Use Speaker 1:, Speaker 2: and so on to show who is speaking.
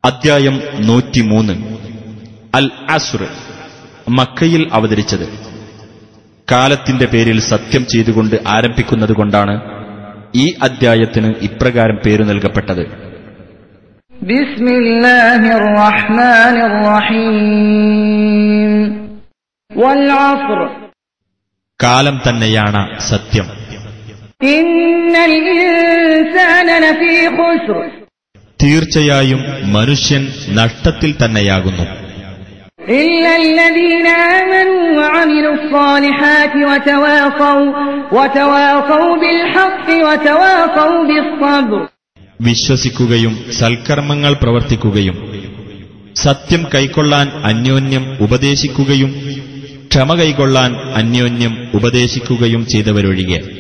Speaker 1: അദ്ധ്യായം 103 അൽ അസ്ർ. മക്കയിൽ അവതരിച്ചത്. കാലത്തിന്റെ പേരിൽ സത്യം ചെയ്തുകൊണ്ട് ആരംഭിക്കുന്നതുകൊണ്ടാണ് ഈ അദ്ധ്യായത്തിന് ഇപ്രകാരം പേരു നൽകപ്പെട്ടത്.
Speaker 2: ബിസ്മില്ലാഹിർ റഹ്മാനിർ റഹീം. വൽ അസ്ർ.
Speaker 1: കാലം തന്നെയാണ് സത്യം.
Speaker 2: ഇന്നൽ ഇൻസാന ലഫീ ഖുസ്ർ.
Speaker 3: തീർച്ചയായും മനുഷ്യൻ നഷ്ടത്തിൽ തന്നെയാകുന്നു.
Speaker 2: ഇല്ലല്ലദീന ആമനൂ വഅമിലുസ് സ്വാലിഹാത്തി വതവാസൗ ബിൽ ഹഖ് വതവാസൗ ബിസ്സബ്ർ.
Speaker 3: വിശ്വസിക്കുകയും സൽക്കർമ്മങ്ങൾ പ്രവർത്തിക്കുകയും സത്യം കൈക്കൊള്ളാൻ അന്യോന്യം ഉപദേശിക്കുകയും ക്ഷമ കൈക്കൊള്ളാൻ അന്യോന്യം ഉപദേശിക്കുകയും ചെയ്തവരൊഴികെ